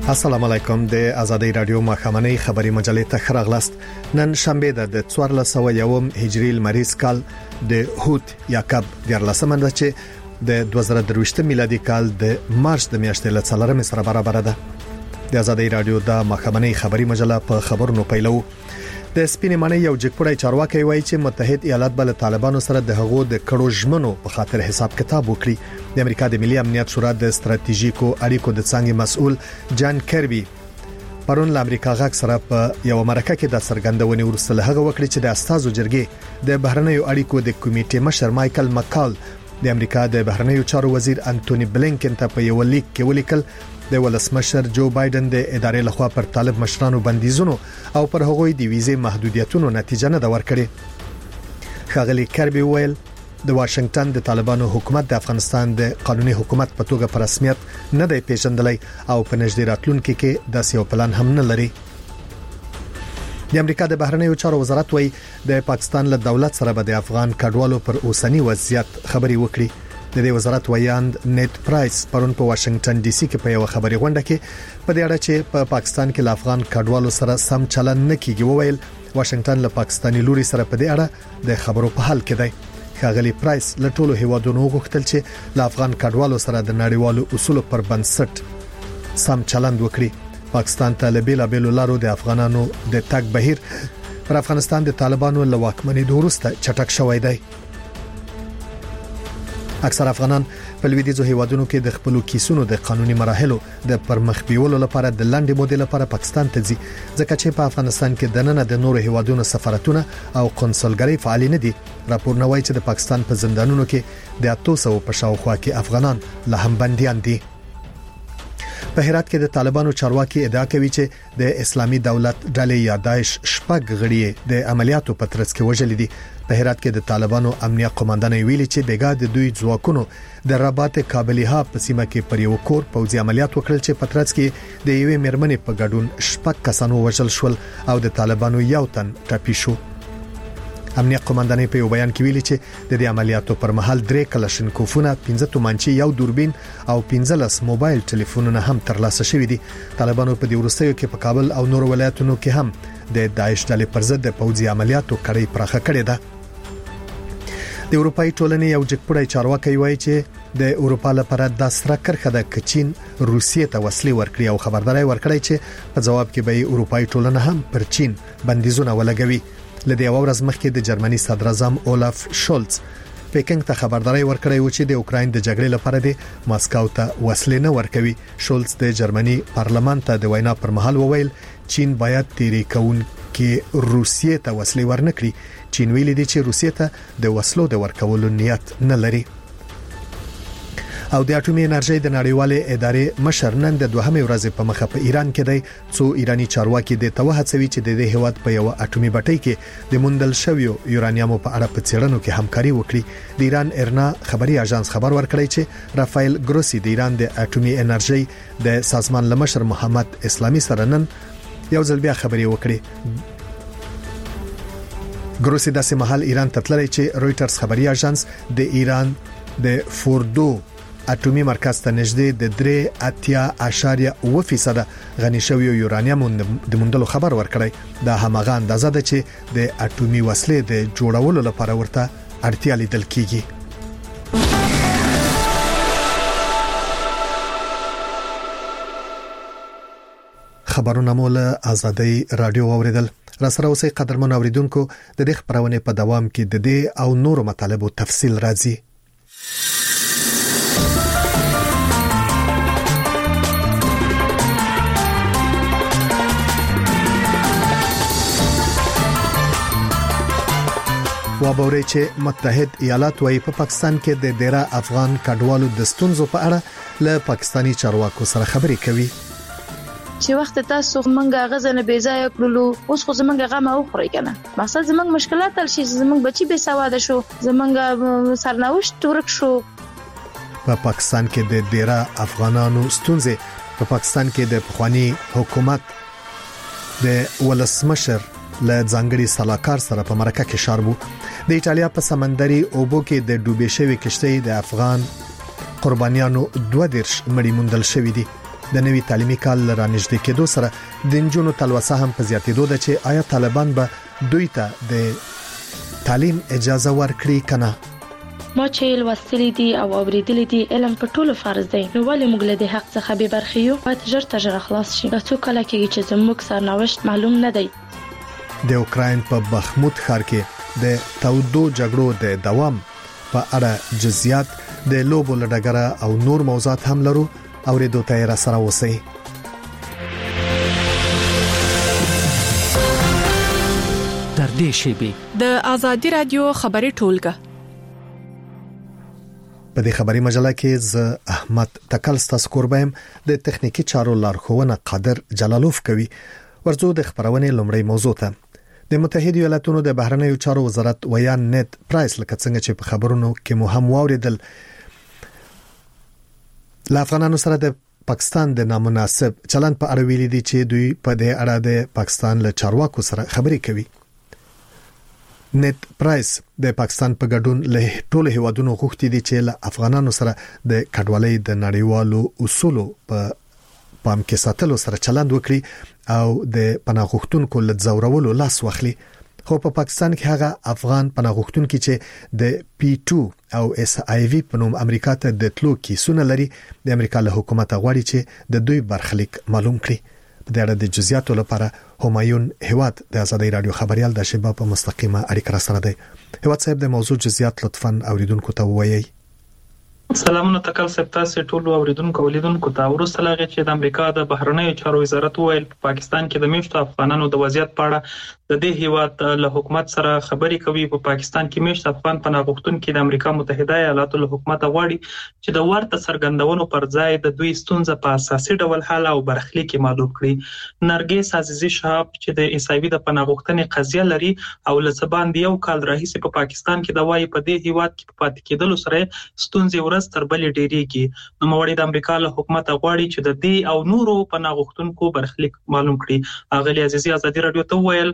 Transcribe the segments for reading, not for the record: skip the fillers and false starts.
السلام علیکم د آزادۍ رادیو مخامنۍ خبري مجلې ته خراغلاست. نن شنبه د 1401 هجری لمریز کال د هوت یاکب د 14 ده چې د 2023 میلادي کال د مارچ د میاشتې له 4 سره برابر ده. د آزادۍ رادیو د مخامنۍ خبري مجله په خبرونو پیلو. د سپینې معنی یو جګپړی چارواکي وایي چې متحد ایالات بل طالبانو سره د هغو د کړو ژمنو په خاطر حساب کتاب وکړي. د امریکا د ملي امنیت شورا د ستراتیژیکو اړیکو د څنګه مسؤل جان کربي پرون له امریکا غاک سره په یو مرکه کې د څرګندونې ورسره هغه وکړي چې د استازو جرګې د بهرنیو اړیکو د کمیټې مشر مايكل مکال د امریکا د بهرنیو چارو وزیر انټونی بلینکن ته په یو لیک کې ولیکل د ولسمشر جو بایدن د ادارې لخوا پر طالب مشرانو بندیزونو او پر هغوی د ویزې محدودیتونو نتیجه نه دا ورکړي. ښاغلي کربي ویل د واشنگټن د طالبانو حکومت د افغانستان د قانوني حکومت په توګه په رسمیت نه دی پیژندلی او په نږدې راتلونکي کې داسې یو پلان هم نه لري. د امریکا د بهرنیو چارو وزارت وایي د پاکستان له دولت سره به د افغان کډوالو پر اوسنی وضعیت خبري وکړي. د دې وزارت ویاند نیټ پرایس پرون په واشنگټن ډي سي کې په یو خبري غونډه کې په دې اړه چې په پاکستان کې له افغان کډوالو سره سم چلن نه کیږي وویل واشنگټن له پاکستاني لوري سره په دې اړه د خبرو په حال کې دی. ښاغلي پرایس له ټولو هیوادونو غوښتل چې له افغان کډوالو سره د نړیوالو اصولو پر بنسټ سم چلند وکړي. پاکستان ته له بیلابیلو لارو د افغانانو د تګ بهیر پر افغانستان د طالبانو له واکمنۍ وروسته چټک شوی دی. اکثر افغانان په لویدیځو هیوادونو کې د خپل کیسونو د قانوني مراحلو د پرمخ بیولو لپاره د لاندې مودې لپاره پاکستان ته ځي ځکه چې په افغانستان کې د نن د نورو هیوادونو سفارتونه او قونسلګرۍ فعال نه دي. راپور نوي چې د پاکستان په زندانونو کې د 800 په شاوخوا کې افغانان له هم بنديان دي. په هرات کې د طالبانو چارواکي ادعا کوي چې د اسلامي دولت ډلې یا داعش شپږ غړي د عملیاتو په ترڅ کې وژل دي. په هرات کې د طالبانو امنیه قوماندان ویلي چې بیګا د دوی ځواکونو د رباط کابلیها په سیمه کې پر یو کور پوځي عملیات وکړل چې په ترڅ کې د یوې مېرمنې په ګډون شپږ کسانو وژل شول او د طالبانو یو تن ټپي شو. امنیه قوماندان په یو بیان کې ویلي چې د دې عملیاتو پر مهال 3 کلاشینکوفونه 15 تومانچې یو دوربین او 15 موبایل ټلیفونونه هم ترلاسه شوي دي. طالبانو په دې وروستیو کې په کابل او نور ولایتونو کې هم د داعش ډلې پر ضد د پوځي عملیاتو کړۍ پراخه کړې ده. د اروپאי ټولنې یو جګپړی چارواکي وایي چې د اروپا لپاره د سره کرخه د کچین روسیې ته وسلې ورکړي او خبرداري ورکړي چې په جواب کې به اروپאי ټولنه هم پر چین بندیزونه ولګوي. لدې اورز مخکې د جرمني صدر اعظم اولاف شولز پکینګ ته خبرداري ورکړی و چې د اوکرين د جګړې لپاره د ماسکو ته وسلې نه ورکوي. شولز د جرمني پارلمان ته د وینا پر مهال وویل چین باید تیری کون کې روسیې ته وسلې ورنکړي. چین ویلي دی چې روسیې ته د وسلو د ورکولو نیت نه لري. او د اټومي انرژي د نړیوالې ادارې مشر نن د دوهمې ورځې په مخه په ایران کې دی څو ایرانی چارواکي د توهڅوي چې د دې هواد په یو اټومي بټۍ کې د موندل شویو یورانیوم په اړه په څېړنو کې همکاري وکړي. د ایران ارنا خبري اژانس خبر ورکړی چې رافایل ګروسی د ایران د اټومي انرژي د سازمان لمشر محمد اسلامي سره نن یو ځل بیا خبري وکړي. ګروسی د سمحل ایران ته تللی چې رويټرز خبري اژانس د ایران د فوردو اټومي مرکز ته نږدې د 3.8% غني شوی یورانیم د موندلو خبر ورکړی. دا همغه اندازه ده چې د اټومي وسلې د جوړولو لپاره ورته اړتیا لیدل کیږي. خبرونه مول آزادۍ رادیو اوریدل. را سره اوسې قدرمن اوریدونکو د دې خبرونه په دوام کې د دې او نورو مطالبو تفصیل راځي. وابوري چې متحد ایالات وايي په پاکستان کې د ډیره افغان کډوالو د ستونزو په اړه له پاکستانی چارواکو سره خبرې کوي. چې وخت تاسو منګه غزنه بې ځای کړلو اوس خو زمونږ غم او خوري کنه مقصد زمونږ مشکلات تل شي زمونږ بچي بې سواده شو زمونږ سرنوشت ورک شو. په پاکستان کې د ډیره افغانانو ستونزې په پاکستان کې د پخوانی حکومت د ولسمشر له ځانګړي سلاکار سره په مرکه کې شاربو. د ایتالیا په سمندري اوبو کې د ډوبې شوی کشتۍ د افغان قربانیانو 2 مړي موندل شوی دي. د نوي تعلیمي کال رانږدې کېدو سره د نجونو تلوسه هم په زیاتېدو ده چې آیا طالبان به دوی ته د تعلیم اجازه ورکړي کنه. ما چې لوستلی دي او اوریدلی دي علم په ټولو فرض دی، نو ولې موږ له دې حق څخه بې برخې یو؟ باید ژر تر ژره خلاص شي. دا څو کاله کېږي چې زموږ سرنوشت معلوم نه دی. د اوکراین په بخموت ښار کې د تودو جګړو د دوام په اړه جزئیات د لوبو لډګره او نور موضوعات هم لرو، اوریدو ته را سره اوسئ. در دې شیبې د آزادی رادیو خبري ټولګه په دې خبري مجله کې ز احمد تکل ستاسو قربایم د تخنیکی چارو لارښوونه قادر جلالوف کوي. ورځو د خبرونې لومړی موضوع ته د متحده ایالاتونو د بهرنیو چارو وزارت ویان نت پرایس لکه څنګه چې په خبرونو کې مو هم واوریدل، لا افغانانو سره د پاکستان د نامناسب چلند په اړه ویلي دي چې دوی په دې اړه د پاکستان له چارواکو سره خبرې کوي. نت پرایس د پاکستان په ګډون له ټولو هیوادونو غوښتي دي چې له افغانانو سره د کډوالۍ د نړیوالو اصولو په پام کې ساتلو سره چلند وکړي او د پناه غوښتونکو له ځورولو لاس واخلي. خو په پاکستان کې هغه افغان پناه غوښتونکي چې د P2 او SIV په نوم امریکا ته د تلو کیسونه لري، د امریکا له حکومت غواړي چې د دوی برخلیک معلوم کړي. په دې اړه د جزئیاتو لپاره همایون هیواد د آزادی رادیو خبريال د شباب په مستقیمه اړیکه سره دی. هیواد صاحب د موضوع جزئیات لطفاً اوریدونکو ته ووایي. سلامونه تکل صاحب، تاسو ټول اوریدونکو ولیدونکو ته ورسره لغه چې د امریکا د بهرنیو چارو وزارت ویل په پاکستان کې د میشتو افغانانو د وضعیت په اړه د دې هیواد له حکومت سره خبرې کوي. په پاکستان کې میشت افغان پناه غوښتونکي د امریکا متحده ایالاتو له حکومت غواړي چې د ورته څرګندونو پر ځای د دوی ستونزه په اساسي ډول حل او برخلیک معلوم کړي. نرګس عزیزی شهاب چې د ایسایوي د پناه غوښتنې قضیه لري او له سبان دی یو کال راهیسې په پاکستان کې د وایي په دې هیواد کې په پاتې کېدلو سره ستونزې ورځ تر بلې ډېریږي. نو موړي د امریکا له حکومت غواړي چې د دې او نورو پناه غوښتونکو برخلیک معلوم کړي. اغلی عزیزی آزادی رادیو ته ویل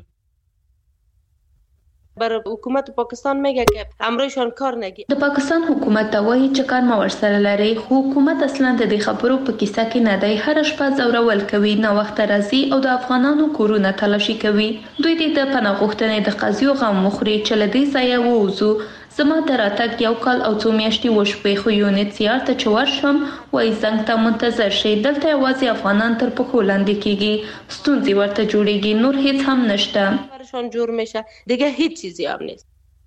بر حکومت پاکستان میگه که امروشان کار نگی. د پاکستان حکومت ته وایي چې کار ما ورسره لري، خو حکومت اصلا د دې خبرو په کیسه کې نه دی. هر شپه زورول کوي، نه وخت راځي او د افغانانو کورونه تلاشي کوي. دوی د پناه غوښتنې د قضیو غم مخوري چې لدی ځای ووزو. زما د راتګ یو کال او 2 میاشتې وشوې، خو یونټ سیار ته چې ورشم وایي زنګ ته منتظر شي. دلته یوازې افغانان تر پښو لاندې کیږي، ستونزې ورته جوړیږي، نور هیڅ هم نشته. جور میشه دیگه هیچ چیزی هم نیست.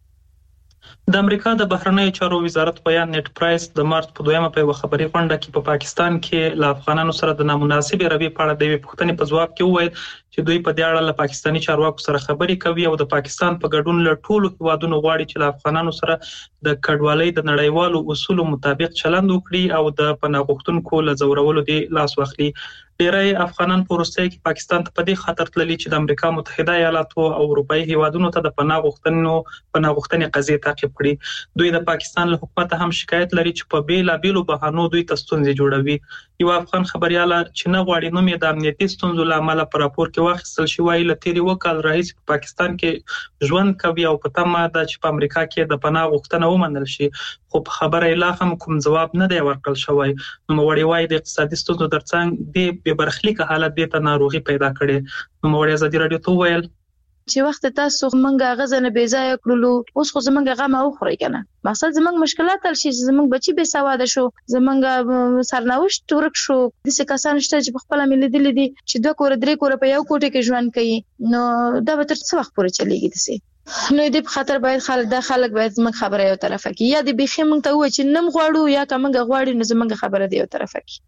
د امریکا د بهرنیو چارو وزارت بیان نت پرایس د مارچ په 2 په خبري غونډه کې په پاکستان کې له افغانانو سره د نامناسب رویې په اړه د پوښتنې په ځواب کې وویل چې دوی په دې اړه له پاکستاني چارواکو سره خبرې کوي او د پاکستان په ګډون له ټولو هیوادونو غواړي چې له افغانانو سره د کډوالۍ د نړیوالو اصولو مطابق چلند وکړي او د پناه غوښتونکو له ځورولو دی لاس واخلي. ډیری افغانان په وروستۍ کې پاکستان ته په دې خاطر تللي چې د امریکا متحده ایالاتو او اروپאי هیوادونو ته د پناه غوښتنې قضیې تعقیب کړي. دوی د پاکستان له حکومت هم شکایت لري چې په بیلابیلو بهانو دوی ته ستونزې جوړوي. یو افغان خبريال چې نه غواړي نوم یې د امنیتي ستونزو له امله په راپور کې واخیستل شوی، له تیری وکال راهیسې په پاکستان کې ژوند کوي او په تمه ده چې په امریکا کې د پناه غوښتنه ومنل شي، خو په خبره لا هم کوم ځواب نه دی ورکړل شوی. نو موړي وايي د اقتصادي ستونزو ترڅنګ د بې برخلیک حالت د ناروغي پیدا کړي. نو موړي آزادی رادیو ته ویل چې وخت تاسو منګه غزنه بې ځای کړلو، اوس خو زمونږ غم او خوري کنه. مقصد زمونږ مشکلات تل شي، زمونږ بچي بې سواده شو، زمونږ سرنوشت ورک شو. د څه کسان شته چې په خپل ملي دي چې 2 کور 3 کور په یو کوټه کې ژوند کوي. نو دا به تر څو وخت پورې چلیږي دسي؟ نو دې په خاطر باید خلک باید زموږ خبره یو طرفه کې، یا د بيخي مونږ ته و چې نم غواړو یا کومه غواړي، نو زموږ خبره دی یو طرفه کې.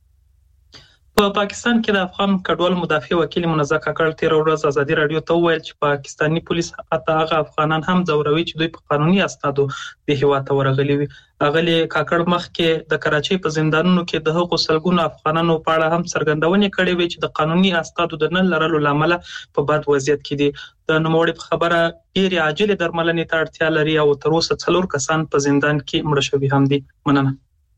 په پاکستان کې د افغان کډوال مدافع وکیل منزه کاکړ تیر ورځ آزادی رادیو ته وویل چې پاکستانی پولیس اته هغه افغانان هم ځوروي چې دوی په قانوني اسنادو د هیواد ته ورغلي وي. اغلی کاکړ مخکې د کراچۍ په زندانونو کې د هغو سلګونو افغانانو په اړه هم څرګندونې کړې وې چې د قانوني اسنادو د نه لرلو لامل په بد وضعیت کې دي. د نوموړي په خبره ډېرې عاجلې درملنې ته اړتیا لري او تر اوسه 4 کسان په زندان کې مړه شوي هم دي. مننه.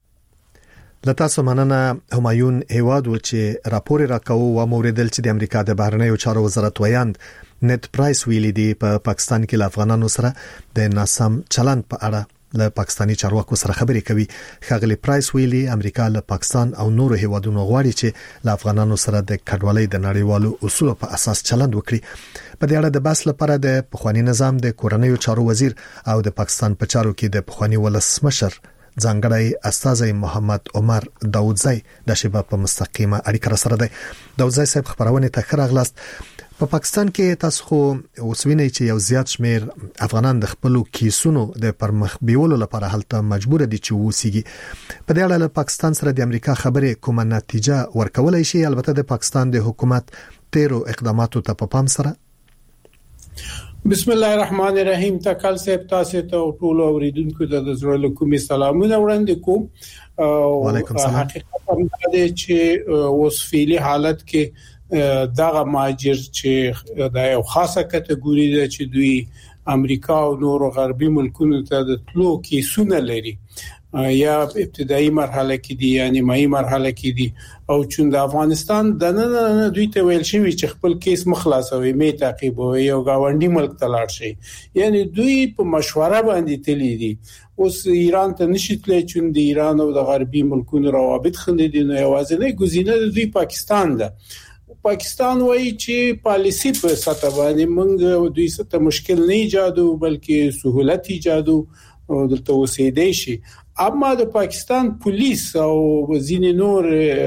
لتاسو مننه. همایون هیواد و چې راپور راکاو و موریدل چې د امریکا د بهرنیو چارو وزارت ویاند نت پرایس ویلي دی په پاکستان کې له افغانانو سره د ناسم چلند په اړه له پاکستاني چارواکو سره خبرې کوي. ښاغلي پرایس ویلي امریکا له پاکستان او نورو هیوادونو غواړي چې له افغانانو سره د کډوالۍ د نړیوالو اصولو په اساس چلند وکړي. په دې اړه د بحث لپاره د پخوانی نظام د کورنیو چارو وزیر او د پاکستان په چارو کې د پخوانی ولسمشر ځانګړی استاذ محمد عمر داودزی د شباب په مستقیمه اړیکه سره دی. داودزی صاحب خبرونه ته خراغلاست. په پاکستان کې تاسو خو اوسوینئ چې یو زیات شمیر افغانان د خپل کیسونو د پرمخ بیولو لپاره هلته مجبور دي چې وسیږي. په دې اړه له پاکستان سره د امریکا خبرې کومه نتیجه ورکولای شي؟ البته د پاکستان د حکومت تیرو اقداماتو ته په پام سره. بسم الله الرحمن الرحیم. تکل صاحب تاسو ته ټول اوریدونکو د زړه کومي سلامونه وړاندې کوم. وعلیکم السلام. حقیقت هم دا چې اوس فعلی حالت کې دغه ماجر چې د یو خاصه کټګوري ده چې دوی امریکا او نورو غربي ملکونو ته د تلو کیسونه لري، یا ابتدایي مرحله کې دي یا نیمایي مرحله کې دي، او چون د افغانستان د نن دوی ته ویل شوی چې خپل کیس مخلاصوي می تعقیبوي او گاونډي ملک ته لاړ شي. یعنی دوی په مشوره باندې تللی دي. اوس ایران ته نشیتلې چون د ایران او د غربي ملکونو روابط خندې دي، نو یوازینی ګزینه د دوی پاکستان ده. پاکستان وایي چې پالیسی په سطح باندې موږ دوی ستاسو مشکل نه ایجادو بلکې سہولت ایجادو او دلته اوسېدې شي. اما د پاکستان پولیس او ځینې نور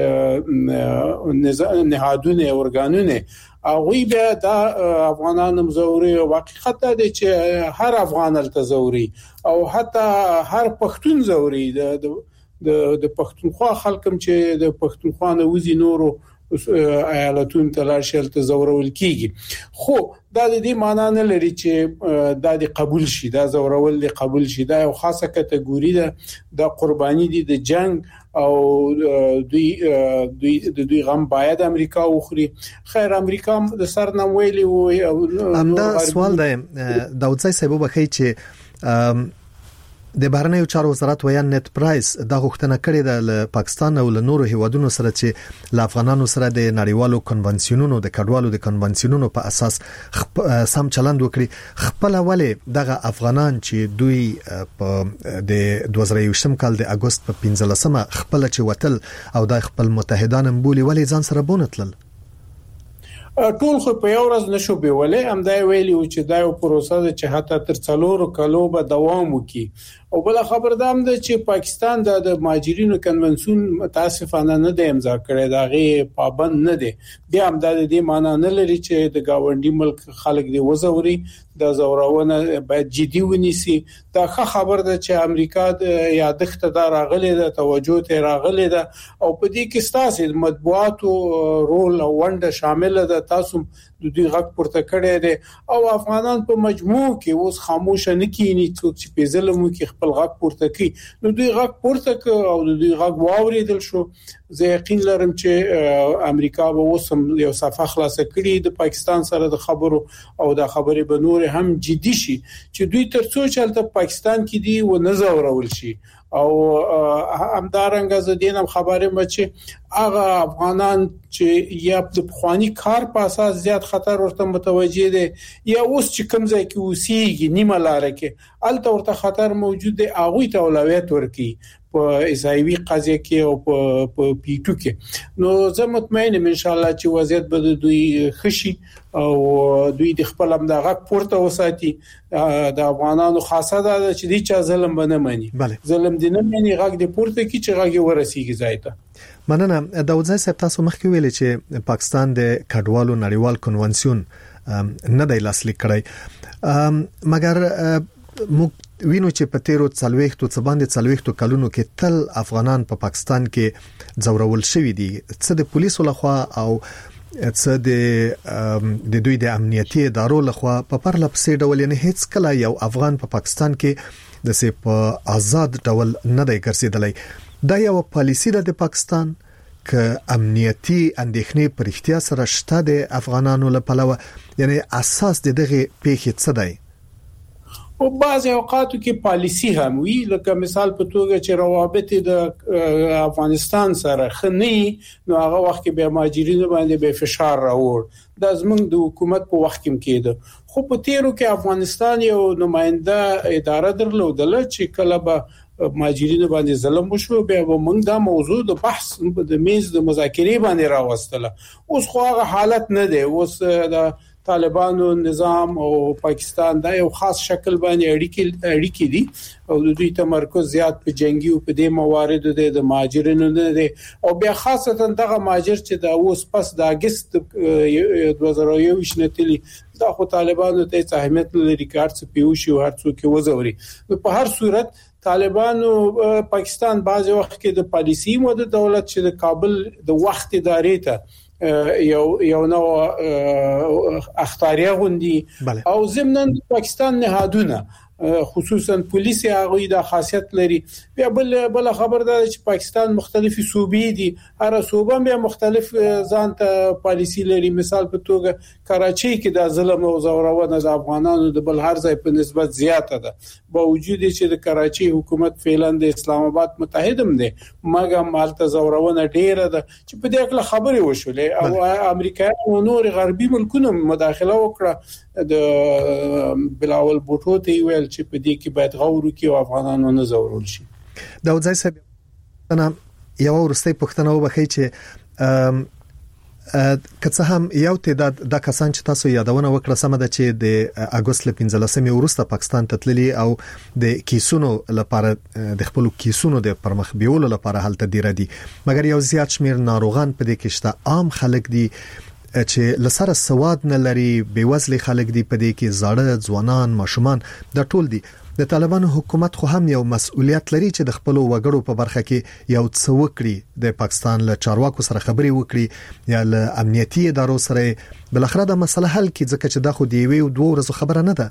نهادونه او ارګانونه هغه به د افغانانو مزوري او حقیقت ده چې هر افغان التزوري او حتی هر پښتون زوري د پښتونخوا خلکم چې د پښتونخوا نه وزي نورو ایالتون تلاشل تزورول کیږي. خو دا د دې معنی نه لري چې دا د قبول شي، دا زورول د قبول شي. دا یو خاصه کټګوري ده، د قرباني دي د جنگ او دوی غم باید امریکا وخوري. خیر امریکا د سر نام ویلي او همدا سوال دی داودزی صاحب بخی چې د بهرنیو چارو وزارت ویان نت پرایس دا غوښتنه کړې ده له پاکستان او له نورو هیوادونو سره چې له افغانانو سره د نړیوالو کنونسیونونو د کډوالو د کنونسیونونو په اساس سم چلند وکړي. خپل اوله دغه افغانان چې دوی په د 2020 کال د اگست په 15مه خپل چې وتل او د خپل متحدان بولی ولی ځان سره بونتل ټول خو په یو ورځ نشو بیولې. هم دا ویلی چې دا یو پروسه ده چې حتی تر 4 کلو به دوام وکړي. او بل خبر دام ده چې پاکستان د مهاجرینو کنونسیون متاسفانه نه دی امضا کړی، دا غي پابند نه دی. بیا هم د دې معنی نه لري چې د گاونډي ملک خلک دی وزوري، د زورونه باید جدي ونیسي. دا ښه خبر ده چې امریکا د یادښت دا راغلي ده، توجه ته راغلي ده، او په دې کې ستاسو مطبوعاتو رول او ونده شامل ده. تاسو د دوی غږ پورته کړی دی او افغانان په مجموع کې اوس خاموش نه کینی چې په ظلم کې خپل غږ پورته کوي. نو دوی غږ پورته ک او دوی غږ واوریدل شو. زه یقین لرم چې امریکا به اوسم یو صفحه خلاص کړي د پاکستان سره د خبرو او د خبرې به نور هم جدي شي چې دوی ترڅو چلته پاکستان کې دی و نه زورول شي. او همدارنګه زدينم خبره مچ هغه افغانان چې یا د بخوانی کار په اساس زیات خطر ورته متوجه دي یا اوس چې کوم ځای کې اوسېږي نیمه لار کې الته ورته خطر موجود دی، هغه ته اولویت ورکړي په اسایوي قضیه کې او په پیټو کې. نو زه مطمئن ام ان شاء الله چې وضعیت به دوی خشي او دوی د خپل هم د غږ پورته وساتي. د افغانانو خاصه ده چې دي چې ظلم بنه مانی، ظلم دي نه مانی، غږ دي پورته کی چې غږ ورسیږي ځای ته. مننه. داودزی صاحب تاسو مخکې ویلي چې پاکستان د کډوالو نړیوال کنونسیون نه دی لاسلیک کړی، مګر موږ وینو چې په تیرو 40 څه باندې 40 کلونو کې تل افغانان په پاکستان کې زورول شوی دي، څه د پولیسو لخوا او څه د دوی د امنیتي ادارو لخوا په پرله پسې ډول. یعنی هیڅ کله یو افغان په پاکستان کې د سه په آزاد ډول نه دی ګرځیدلی. دا یو پالیسی ده د پاکستان ک امنیتي اندېښنې پر اختیار سره شته د افغانانو لپاره. یعنی اساس د دغه پیښې څه دی؟ او بعض اوقاتو کې پالیسی هم وی، لکه مثال په توګه چې روابط د افغانستان سره خني، نو هغه وخت کې به مهاجرینو باندې به فشار راوړ. د زمنګ د حکومت په وخت کې کېده خو په تیرو کې افغانستان یو نماینده اداره درلودله چې کله به ماجرینو باندې ظلم وشو بیا موږ دا موضوع د بحث د میز د مذاکرې باندې راوستله اوس خو هغه حالت نه دی اوس د طالبانو نظام او پاکستان دا یو خاص شکل باندې اړیکې دي او د دوی تمرکز زیات په جنگي او په دې مواردو د ماجرینو نه دي او بیا خاصتا دغه ماجر چې دا اوس پس د اگست 2021 نتلی دا خو طالبانو ته اهمیت لري کارڅ پیوشي او هر څوک وزوري په هر صورت طالبانو پاکستان بعض وخت کې د پالیسی مو د دولت چې د کابل د وخت ادارې ته یو نو اختیاریه غوندي او ضمن پاکستان نهادونه خصوصا پولیس هغه د خاصیت لري بیا بل خبر ده چې پاکستان مختلفي صوبې دي هر صوبه بیا مختلف ځان ته پالیسی لري مثال په توګه کراچي کې د ظلم او زورونه د افغانانو د بل هر ځای په نسبت زیاته ده باوجود چې د کراچي حکومت فعلا د اسلام آباد متحدم دي مګر مالته زورونه ډیره ده چې په دې اړه خبرې وشولې او امریکا او نور غربي ملکونو مداخله وکړه د بلاول بوټو ته ویل چې په دې کې باید غور وکړي او افغانانو نه زورول شي دا ځای صاحب انا یو ورستۍ پښتنه وبخې چې کڅه هم یو تعداد د کسان چې تاسو یادونه وکړه سم ده چې د اگست 15 وروسته پاکستان ته تللي او د کیسونو لپاره د خپل کیسونو د پرمخ بیولو لپاره حالت دی ردي مګر یو زیات شمیر ناروغان په دې کې شته عام خلک دي چې لسره سواد نه لري بیوزلي خلک دي په دې کې زاړه ځوانان ماشومان د ټول دي د طالبانو حکومت خو هم یو مسؤلیت لري چې د خپل وګړو په برخه کې یو څه وکړي د پاکستان له چارواکو سره خبري وکړي یا له امنیتي ادارو سره بل اخر دا مسله حل کړي ځکه چې دا خو دی وی او دوه ورځې خبره نه ده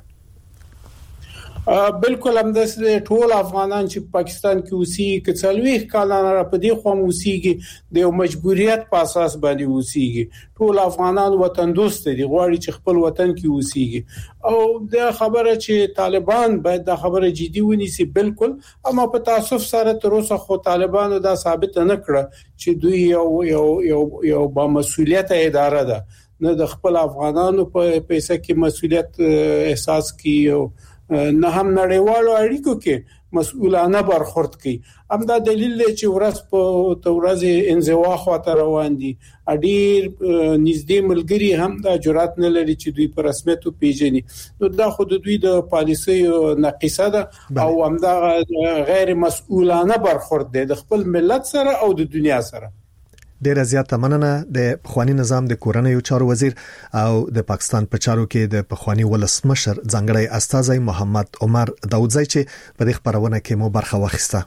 بالکل هم د ټول افغانان چې پاکستان کې اوسېږي کڅلوي کالانه را پدې خو اوسېږي د مجبوریت په اساس باندې اوسېږي ټول افغانان وطن دوست دي غواړي چې خپل وطن کې اوسېږي او د خبره چې طالبان باید د خبره جدي ونیسي بالکل اما په تاسف سره تر اوسه خو طالبانو دا ثابت نه کړ چې دوی یو با مسؤلیت اداره ده نه د خپل افغانانو په پیسې کې مسؤلیت احساس کوي نه هم نړیوالو اړیکو کې مسؤلانه برخورد کوي همدا دلیل دی چې ورځ په تورځ انزوا خاطر روان دي اډیر نږدې ملګری هم دا جرأت نه لري چې دوی په رسمیت پیژني نو دا خود دوی د پالیسي ناقصه ده او همدا غیر مسؤلانه برخورد دی د خپل ملت سره او د دنیا سره ډیره زیاته مننه د پخوانی نظام د کورنیو چارو وزیر او د پاکستان په چارو کې د پخوانی ولسمشر ځانګړی استاذ محمد عمر داودزی چې په دې خبرونه کې مو برخه واخیسته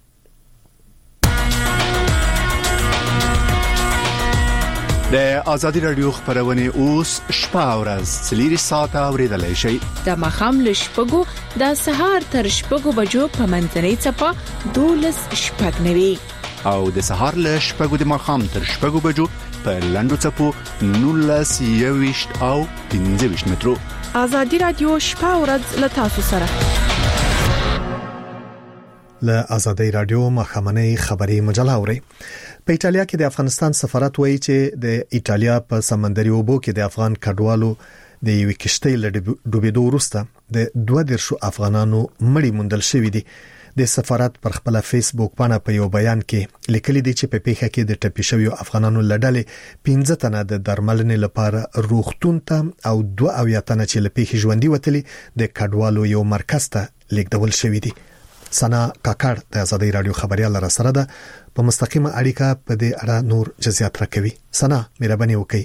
د ازادي رادیو خبرونه اوس شپه او ورځ 3 ساعته اوریدلای شئ د مخام لشپګو د سهار تر شپګو بجو په منځنۍ چپه 12 شپږ نوي او د سهار له شپږو د مخام تر شپږو بجو په لندو چپو 19 او 15 مترو ازادي رادیو شپه او ورځ له تاسو سره له ازادي رادیو مخامنۍ خبري مجله اوري په ایتالیا کې د افغانستان سفارت وایي چې د ایتالیا په سمندري اوبو کې د افغان کډوالو د یو کشتۍ له ډوبېدو وروسته د 12 افغانانو مړي موندل شوې دي د سفارت پر خپل فیسبوک باندې په یو بیان کې لیکلي دي چې په پیښه کې د ټپي شویو افغانانو لړلې 15 تنه د درملنې لپاره روغتون ته او 2 تنه چې له پیښې ژوندۍ وتلي د کډوالو یو مرکز ته لیږدول شوې دي سنا کاکړ د ازادي رادیو خبريال را سره ده په مستقیمه اړیکه په دې اړه نور جزئیات راکوي سنا مهرباني وکړئ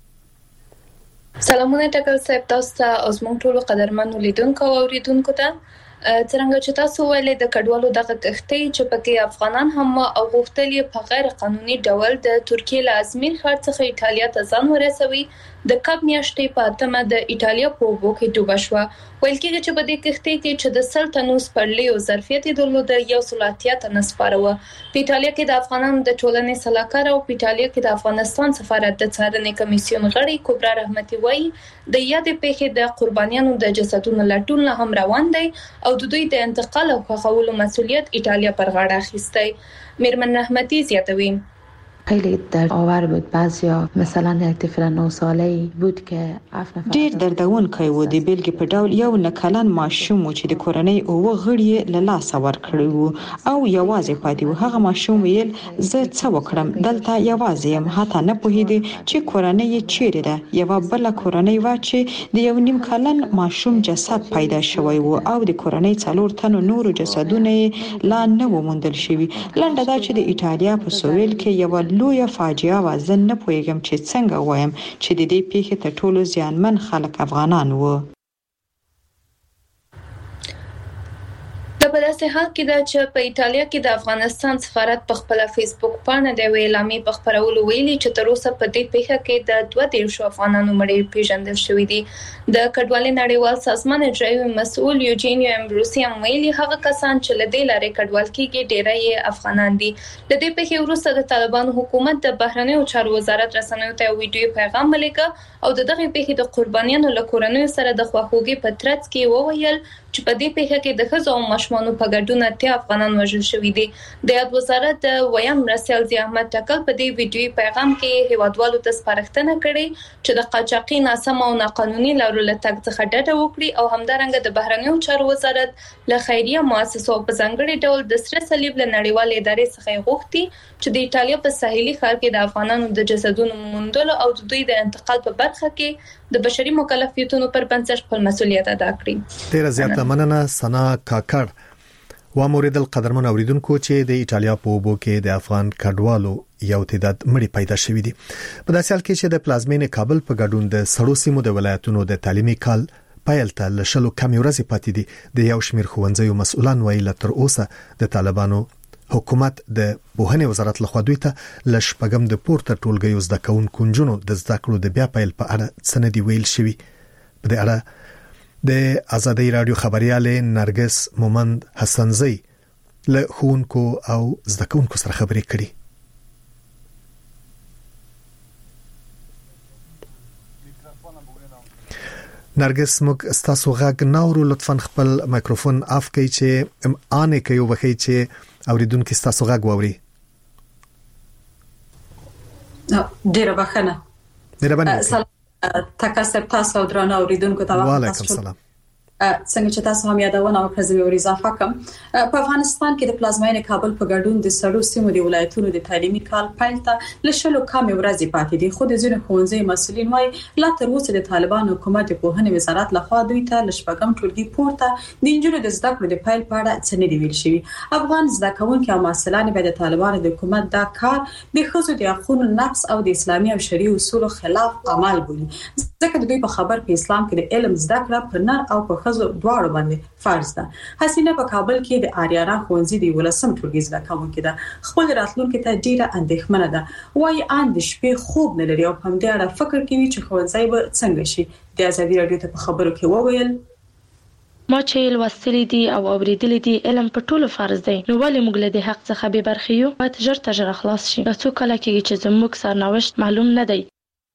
سلامونه ټکل صاحب تاسو ته ازمن ټولو قدرمنو لیدونکو او اوریدونکو ته څنګه چې تاسو ویلې د کډوالو دغه کښتۍ چې پکې افغانان هم او غوښتلې په غیر قانوني ډول د ترکیه له ازمیر ښار څخه ایتالیا ته ځان ورسوي د کب میاشتې په اتمه د ایتالیا په اوبو کې ډوبه شوه ویل کېږي چې په دې کښتۍ کې چې د 100 تنو سپرلیو ظرفیت درلود یو سلاتیا تنه سپاره په ایتالیا کې د افغانانو د ټولنې سلاکار او په ایتالیا کې د افغانستان سفارت د څارنې کمیسیون غړي کبرا رحمتي وایي د یادې پیښې د قربانیانو د جسدونو لټون هم روان دی او د دوی د انتقال او ښخولو مسؤلیت ایتالیا پر غاړه اخیستی میرمن رحمتي زیاتوي خیلی دردآور بود. بعضیا مثلا یک طفل 9 ساله‌ای بود که ډیر دردونکی و. د بیلګې په ډول یو نکلن ماشوم چې د کورنۍ او غړي له لاسه ورکړی وو او یوازې پاتې و. هغه ماشوم ویل زه څه وکړم، دلته یوازې يم، حتی نه پوهیږي چې کورنۍ چیرې ده. یو بل کورنۍ و چې د یو نیم کلن ماشوم جسد پیدا شوی وو او د کورنۍ 4 تنو نورو جسدونه لا نه وموندل شوی. لنډه دا چې د ایتالیا په سویل کې یو لویه فاجعه و. زه نه پوهیږم چې څنګه وایم چې د دې پیښې تر ټولو زیانمن خلک افغانان وو. په داسې حال کې دا چې په ایتالیا کې د افغانستان سفارت په خپل فیسبوک باندې د اعلامیې په خبرولو ویلي چې تر اوسه په دې پیښه کې د 22 افغانانو مړي پیژندل شوې دي. د کډوالۍ نړیوال سازمان اجرایي مسؤل یوجینیو امبروسی هم ویلي هغه کسان چې له دې لارې کډوال کېږي ډېری افغانان دي. د دې پیښې وروسته د طالبانو حکومت د بهرنیو چارو وزارت رسنیو ته ویډیو پیغام ولیکه او د دغه پیښې د قربانیانو له کورنیو سره د خواخوږي په ترڅ کې وویل چې په دې پیښه کې د ښځو او ماشومانو په ګډون 80 افغانان وژل شوي دي. د یاد وزارت ویان مرسل زی احمد ټکل په دې ویډیو پیغام کې هیوادوالو ته سپارښتنه کړې چې د قاچاقي ناسم او ناقانوني لارو له تګ څخه ډډه وکړي او همدارنګه د بهرنیو چارو وزارت له خیریه مؤسسو په ځانګړي ډول د سره صلیب له نړیوال ادارې څخه غوښتي چې د ایتالیا په ساحلي ښار کې د افغانانو د جسدونو موندلو او د دوی د انتقال په برخه کې د بشري مکلفیتونو پر بنسټ خپل مسؤلیت ادا کړي. ډیره زیاته مننه سنا کاکړ. و موریدل قدرمن اوریدونکو چې د ایتالیا په اوبو کې د افغان کډوالو یو تعداد مړي پیدا شوی دي. په داسې حال کې چې د پلازمینې کابل په ګډون د سړو سیمو د ولایتونو د تعلیمي کال پیل ته لشلو کم ورځې پاتې دي. د یو شمیر ښوونځیو مسؤلان ویل تر اوسه د طالبانو حکومت د بوهنې وزارت لخوا دوی ته لشپګم د پورته ټولګیو زده کوونکو نجونو د زده کړو د بیا پیل په اړه سندې ویل شوی. په دې اړه د ازادي رادیو خبرياله نرګس مومند حسنزئی له ښوونکو او زده کوونکو سره خبرې کړې. نرګس موږ ستاسو غږ ناورو، لطفا خپل مایکروفون اف کړئ چې آنه کوي وبخي چې اوریدونکو ستاسو غږ واوري. ډیره بخښنه. سلام تاسو تاسو درنه اوریدونکو ته وعلیکم السلام. څنګه چې تاسو هم یادونه او پرځوي اضافه کوم په افغانستان کې د پلازمینې کابل په ګډون د سړو سیمو د ولایتونو د تعلیمي کال پیل ته لشلو کم ورځې پاتې دي. خو د ځینو ښوونځي مسؤلین وايي لا تر اوسه د طالبان حکومت په بوهنې وزارت لخوا دوی ته لشپګم ټولګي پورته د انجونو د زده کړو د پیل په اړه څه نه دی ویل شوی. افغان زده کوونکي او مسؤلان به د طالبان د حکومت دا کار د خصوصي د حقوقو نقض او د اسلامي او شرعي اصولو خلاف عمل بولي. ځکه د دوی په خبر په اسلام کې د علم زده کړه په نر او په خزو دواړو باندې فرض ده. حسینه په کابل کې د آریانا ښوونځي د ولسم ټولګي زده کوونکې ده. خپل راتلونکو ته ډیره اندېښمنه ده. وايي ان د شپې خوب نه لري او په دې اړه فکر کوي چې ښوونځي به څنګه شي. د ازادي رادیو ته په خبرو کې وویل ما چې لوستلی دي او اوریدلی دي علم په ټولو فرض دی، نو ولې موږ له دې حق څخه به برخې یو؟ باید ژر تر ژره خلاص شي. څو کله کې چې زموږ سرنوشت معلوم نه دی.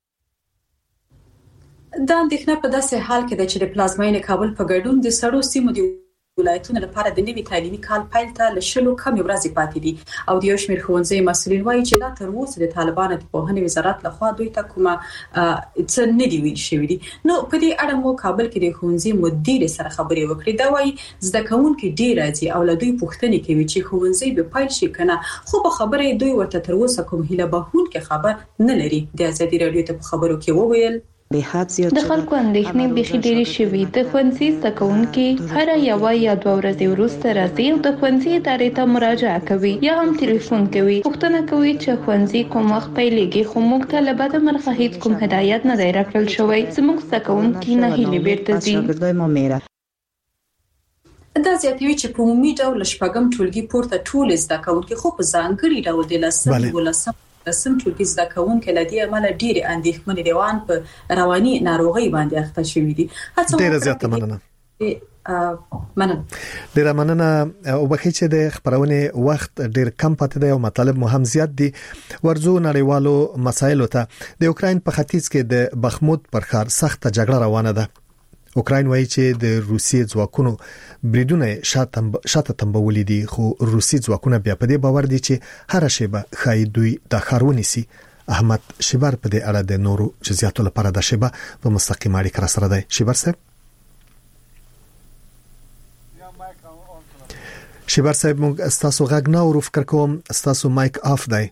دا اندېښنه په داسې حال کې ده چې د پلازمینې کابل په ګډون د سړو سیمو د ولایتونو لپاره د نوي تعلیمي کال پیل ته لشلو کم ورځې پاتې دي او د یو شمېر ښوونځي مسؤلین وایي چې لا تر اوسه د طالبانو د بوهنې وزارت لخوا دوی ته کومه څه نه دی ویل شوی دي. نو په دې اړه مو کابل کې د ښوونځي مدیر سره خبرې وکړې. دا وایي زده کوونکي ډیر راځي او له دوی پوښتنه کوي چې ښوونځي به پیل شي کنه، خو په خبرې دوی ورته تر اوسه کوم هیله بهونکي خبر نه لري. د ازادي رادیو ته په خبرو کې وویل د خلکو اندېښنې بيخي ډېرې شوي. د ښوونځي زده کوونکي هر یو یا دوه ورځې وروسته راځي او د ښوونځي ادارې ته مراجعه کوي یا هم ټلیفون کوي، پوښتنه کوي چې ښوونځي کوم وخت پیلېږي، خو موږ ته له بده مرغه هیڅ کوم هدایت نه دی راکړل شوی. زموږ زده کوونکي ناهیلې بیرته ځي. دا زیاتوي چې په عمومي ډول شپږم ټولګي پورته ټول زده کوونکي خو په ځانګړي ډول د لسم ټولګي زده کوونکي له دې عمله ډېر اندېښمنې دي وان په رواني ناروغي باندې اخته شوي دي. ډېر زیاته مننه. ډېر مننه. او بخښه چې د خبرونه وخت ډېر کم پاتې دی او مطالب مهم زیات دي. ورزو نړیوالو مسایلو ته د اوکراین په ختیځ کې د بخمود پر ښار سخت جګړه روانه ده. اوکراین وایي چې د روسیې ځواکونو بریدونه شاته تنبولې دي، خو روسي ځواکونه بیا په دې باور دي چې هر شی به خای دوی د خارونی سي. احمد شیبر په دې اړه د نورو جزئیاتو لپاره د شیبه په مستقیم اړیکه سره دی. شیبر صاحب موږ تاسو غږ نه اورو، فکر کوم تاسو مایک آف دی.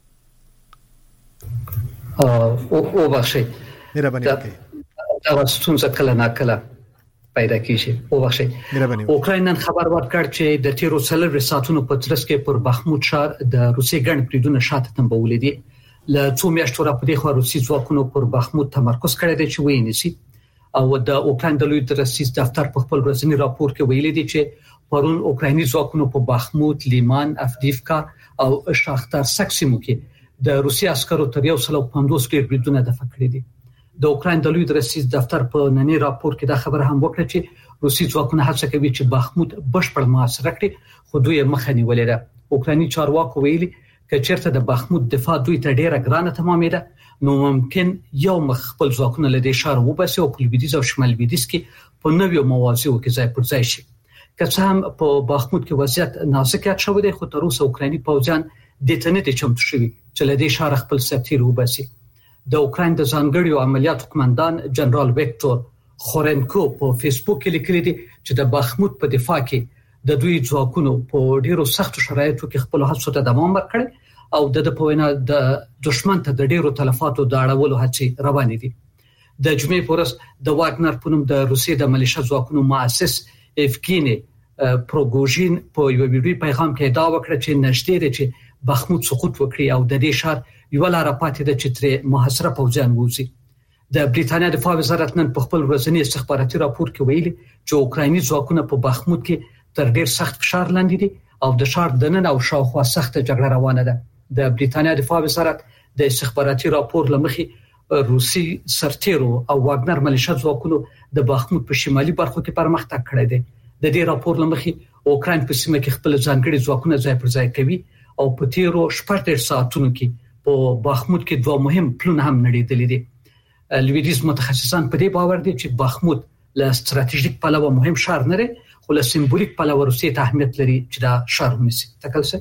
او بخښئ، مهرباني وکړئ. دا ستونزه کله ناکله پیدا کیږي. او بخښئ. اوکراین نن خبر ورکړ چې د تیرو 4 ساعتونو په ترڅ کې پر بخمود ښار د روسي ګڼ بریدونه شاته تنبولې دي. له 2 میاشتو راپدې خو روسي ځواکونو پر بخمود تمرکز کړی دی چې ویني او د اوکراین د لوی درسیز دفتر په خپل ورځنی راپور کې ویلي دي چې پرون اوکرایني ځواکونو په بخمود، لیمان، افدیفکا او شاختار سکسیمو کې د روسي عسکرو تر 150 ډیر بریدونه دفع کړي دي. د اوکراین د لوی درسیز دفتر په نننی راپور کې دا خبره هم وکړه چې روسي ځواکونه هڅه کوي چې بخمود بشپړ محاصره کړي، خو دوی مخه نیولې ده. اوکرایني چارواکو ویلي چې چیرته د بخمود دفاع دوی ته ډیره ګرانه تمامېده، نو ممکن یو مخ خپل ځواکونه له دې ښار وباسي او په لویدیځ او شمال لویدیځ کې په نویو مواضعو کې ځای پر ځای شي. که څه هم په بخمود کې وضعیت نازکه شوی دی، خو تر اوسه اوکرایني پوځیان د تنه ته چمتو شوي چې له دې ښار خپل سرتیر وباسي. د اوکراین د ځانګړي عملیاتو قومندان جنرال ویکټور خورنکو په فیسبوک کې لیکلي دي چې د بخمود په دفاع کې د دوی ځواکونو په ډیرو سختو شرایطو کې خپل هڅو ته دوام ورکړي او د په وینا د دشمن ته د ډیرو تلفاتو د اړولو هڅې روانې دي. د جمعې په ورځ د واګنر په نوم د روسیې د ملیشه ځواکونو مؤسس افګینی پروګوژین په یو ویډیو پیغام کې دا وکړه چې نشته دي چې بخمود سقوط وکړي او د دې ښار یو لار پاتې ده چې تر محاصره پوځیان ووزي. د بریټانیا دفاع وزارت نن په خپل ورځنی استخباراتي راپور کې ویلي چې اوکرایني ځواکونه په بخمود کې تر ډیر سخت فشار لاندې دي او د ښار دننه او شاوخوا سخت جګړه روانه ده. د بریټانیا دفاع وزارت د استخباراتي راپور لمخې روسي سرتیرو او واګنر ملیشه ځواکونو د بخمود په شمالي برخو کې پرمختګ کړی دی. د دې راپور لمخې اوکراین په سیمه کې خپل ځانګړي ځواکونه ځای پر ځای کوي او په تیرو 14 ساعتونو کې په بخمود کې 2 مهم پلونه هم نړیدلې دي. لویدیز متخصصان په دې باور دي چې بخمود له ستراتیژیک پلوه مهم ښار نه دی، خو له سمبولیک پلوه روسیې ته اهمیت لري چې دا ښار ونیسي. تکلسه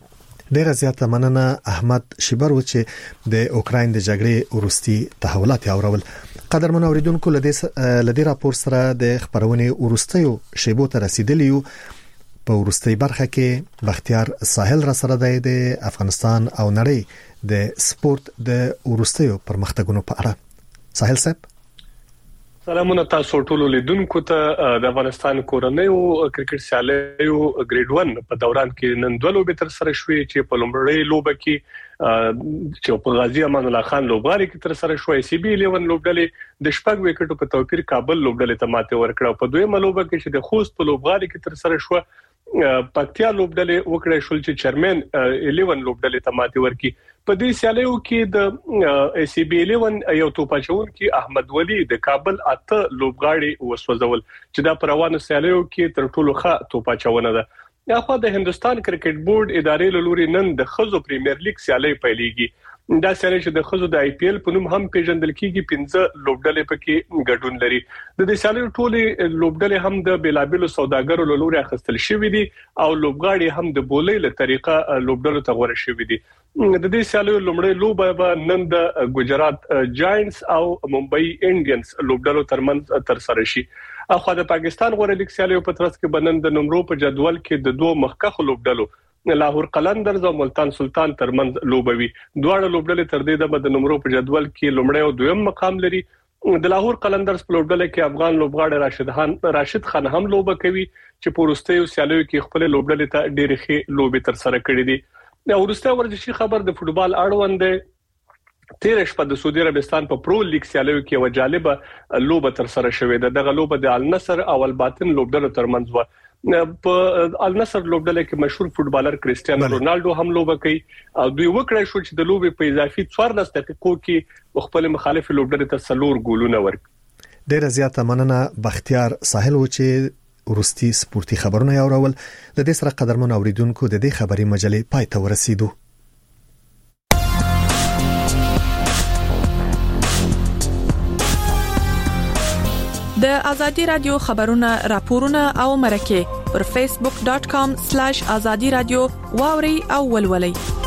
ډیره زیاته مننه احمد شیبر و چې د اوکراین د جګړې ورستي تحولات اورول. قدرمن اوریدونکو لدې راپور سره د خبرونه ورستیو شیبو ته رسیدلیو. په ورستي برخه کې بختیار ساحل را سره د افغانستان او نړۍ د سپورت د ورستیو پرمختګونو په اړه. ساحل صاحب سلامونه تاسو ټول لیدونکو ته. د افغانستان کورنیو کرکټ سیالیو ګریډ 1 په دوران کې نن 2 لوبې تر سره شوې چې په لومړۍ لوبه کې چې په غازی امان الله خان لوبغالي کې تر سره شوې. سی بي 11 لوبډلې د شپږ وکټو په توپیر کابل لوبډلې ته ماته ورکړه. په دویمه لوبه کې چې د خوست په لوبغالي کې تر سره شوې پکتیا لوبډلې وکړې شول چې چیرمن 11 لوبډلې ته ماته ورکړي. په دې سیالیو کې د سی بي 11 یو توپاچون کې احمد ولی د کابل 8 لوبغاړي وسوځول چې دا پروانه سیالیو کې تر ټولو ښه توپاچونه ده. اخو د هندستان کرکټ بورډ ادارې لوري نن د خزو پریمیر لیګ سیالي پیلېږي. دا سیالي چې د خزو د آی پی ایل په نوم هم پیژندل کیږي 15 لوبډلې پکې ګډون لري. د دې سیالي ټولې لوبډلې هم د بیلابلو سوداګرو لوري اخیستل شوې دي او لوبغاړي هم د بولې له طریقه لوبډلو ته غوړه شوې دي. د دې سیالي لومړی لوبه به نن د ګجرات جاینټس او ممبئی انډینز لوبډلو ترمنځ تر سره شي. اخو د پاکستان غوړه لیګ سیالیو په ترڅ کې بنن د نمرو په جدول کې د 2 مخکخ لوبډلو لاهور قلندرز او ملتان سلطان ترمنځ لوبوي. دواړه لوبډلې تر دې د نمرو په جدول کې لومړی او دویم مقام لري. د لاهور قلندرز په لوبډلې کې افغان لوبغاړی راشد خان هم لوبه کوي چې په وروستیو سیالیو کې خپل لوبډلې ته ډېرې ښې لوبې تر سره کړې دي. وروسته ورزشي خبر د فوټبال اړوند تیر شپه د سعودي عربستان په پرو لیګ سیالیو کې یو جالبه لوبه تر سره شوې ده. دغه لوبه د النصر او الباطن لوبډلو ترمنځ و. په النصر لوبډله کې مشهور فوټبالر کریسټیانو رونالډو هم لوبه کوي او دوی وکړای شو چې د لوبې په اضافي 14 دقیقو کې خپل مخالف لوبډله ته 4 ګولونه ورکړي. ډیره زیاته مننه بختیار ساحل و چې ورستي سپورتي خبرونه اورول. د دې سره قدرمن اوریدونکو د دې خبري مجلې پای ته ورسیدو. د ازادي رادیو خبرونه راپورونه او مرکه پر facebook.com/azadi radio واوري او ولولي.